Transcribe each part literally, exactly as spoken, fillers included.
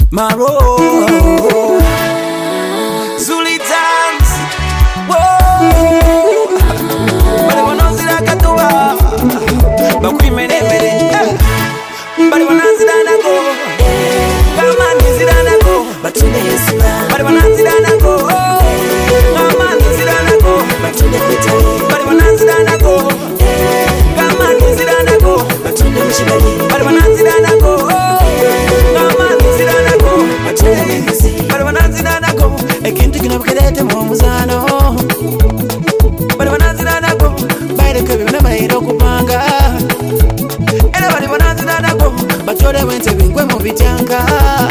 Maro Zuli dance whoa Bari wanazira katua Bakwi mene mene Bari wanazira nako Kama nizira nako Batunde yesila Bari wanazira nako Kama nizira nako Batunde kwetali Bari wanazira nako Kama nizira nako Batunde mshibali Bari wanazira nako Bari banazira nako ekintu kino bukerete mu muzano Bari banazira nako bayire kebe na bayire okupanga Era bari banazira nako batore wente bingwe mu bityanga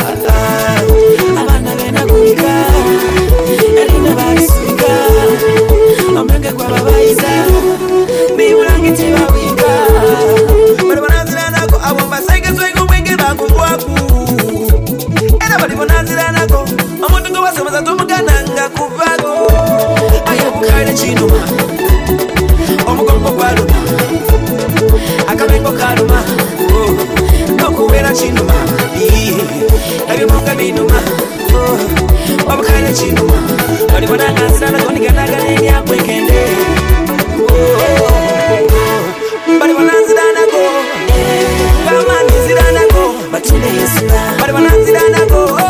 Abana bena kuika Erina barisuka Omenge kwa babayiza Bibulangi tibawika Bari banazira nako abo mbasenge swego mwenge bakubwaku Bari banazira nako amuntu ngo basamaza tumugananga kuvago ayo bukare chinuma omugongo kwaluma akabengo kaluma no kuwera chinuma ayo munga binuma obukare chinuma bari banazira nako niganaga neni akwekende bari banazira nako kama nizira nako batunde yesila bari banazira nako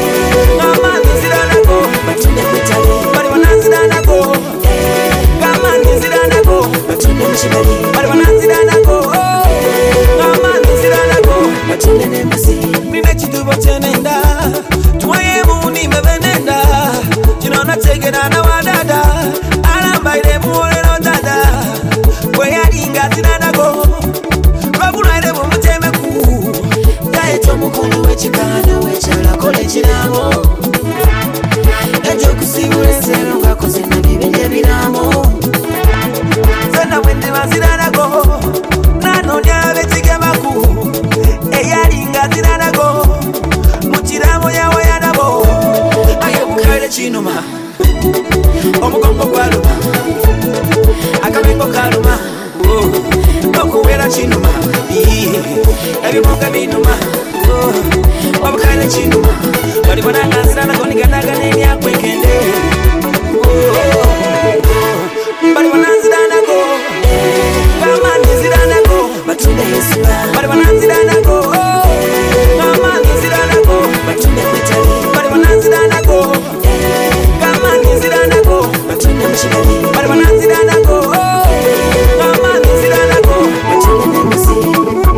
Bari banazira nako Kama nizira nako Batunde nembusi Nine chidubo chenenda Tuwaye muni mebenenda Chinona tegena na wadada Alamba ile muoleno dada Kweyari ingazira nako Rabuna ile mumutemeku Dae tomukunu wechikana Wechala kole chinamo Ejo kusibule sero Ngako zina bibinde binamo Zena wende mazira nako Nano nyawe chigemaku Eyari ingazira nako Muchiramo yawa yanabo Ayo bukare chinuma Omugongo kwaluma Akabengo kaluma Nokuwera chinuma Ebimunga binuma Obukare chinuma Bari banazira nako niganaga neni akwekende Bari banazira nako Kama nizira nako Batunde yesila Bari banazira nako Kama nizira nako Batunde kwetali Bari banazira nako Kama nizira nako Batunde mshibali Bari banazira nako Kama nizira nako Batunde nembusi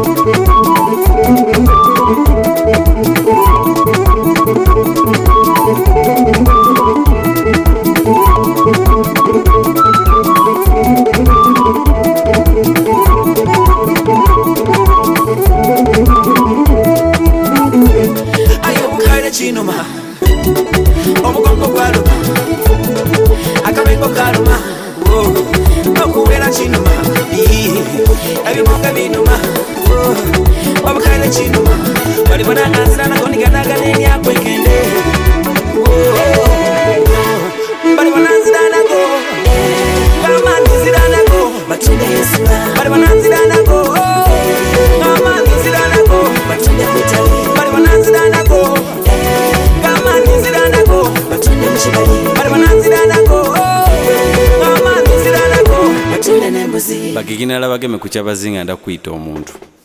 Chinuma omugongo kwaluma akabengo kaluma nokuwera chinuma ebimunga binuma obukale chinuma bali banazira nako niganaga neni akwekende bali banazira nako kama nizira nako batunde yesila bali banazira nako kama nizira nako batunde kwetali bali banazira nako Bari banazira nako Kama nizira nako Batunde nembusi Bagigina labageme kuchabazinga nda kuita omuntu